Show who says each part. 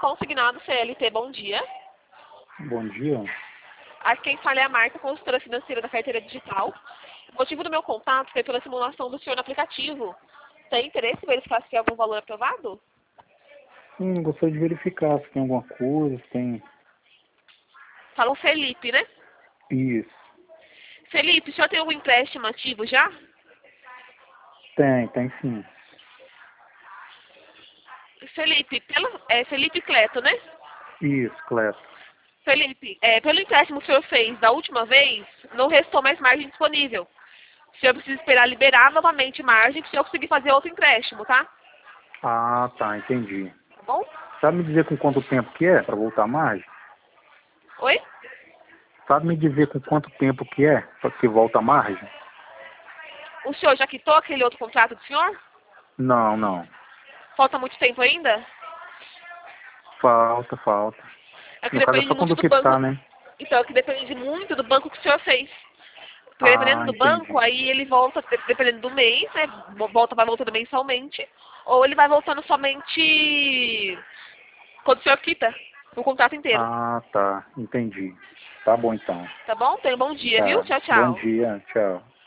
Speaker 1: Consignado CLT, bom dia.
Speaker 2: Bom dia.
Speaker 1: Aqui quem fala é a Marta, consultora financeira da carteira digital. O motivo do meu contato foi pela simulação do senhor no aplicativo. Tem interesse em verificar se tem algum valor aprovado?
Speaker 2: Gostaria de verificar se tem alguma coisa, se tem...
Speaker 1: Fala o Felipe, né?
Speaker 2: Isso.
Speaker 1: Felipe, o senhor tem algum empréstimo ativo já?
Speaker 2: Tem sim.
Speaker 1: Felipe, Felipe Cleto, né?
Speaker 2: Isso, Cleto.
Speaker 1: Felipe, pelo empréstimo que o senhor fez da última vez, não restou mais margem disponível. O senhor precisa esperar liberar novamente margem para o senhor conseguir fazer outro empréstimo, tá?
Speaker 2: Ah, tá, entendi.
Speaker 1: Tá bom?
Speaker 2: Sabe me dizer com quanto tempo que é para voltar a margem?
Speaker 1: Oi?
Speaker 2: Sabe me dizer com quanto tempo que é para que volta a margem?
Speaker 1: O senhor já quitou aquele outro contrato do senhor?
Speaker 2: Não.
Speaker 1: Falta muito tempo ainda?
Speaker 2: Falta.
Speaker 1: É que
Speaker 2: No caso é
Speaker 1: depende
Speaker 2: só
Speaker 1: muito
Speaker 2: quando
Speaker 1: do banco.
Speaker 2: quitar, né?
Speaker 1: Então, é que depende muito do banco que o senhor fez. Porque dependendo
Speaker 2: Ah,
Speaker 1: do banco,
Speaker 2: entendi.
Speaker 1: aí ele volta, dependendo do mês, né? Vai voltando mensalmente. Ou ele vai voltando somente quando o senhor quita o contrato inteiro.
Speaker 2: Ah, tá, entendi. Tá bom então.
Speaker 1: Tá bom? Tenha um bom dia, viu?
Speaker 2: Tá.
Speaker 1: Tchau,
Speaker 2: Bom
Speaker 1: tchau.
Speaker 2: dia, tchau.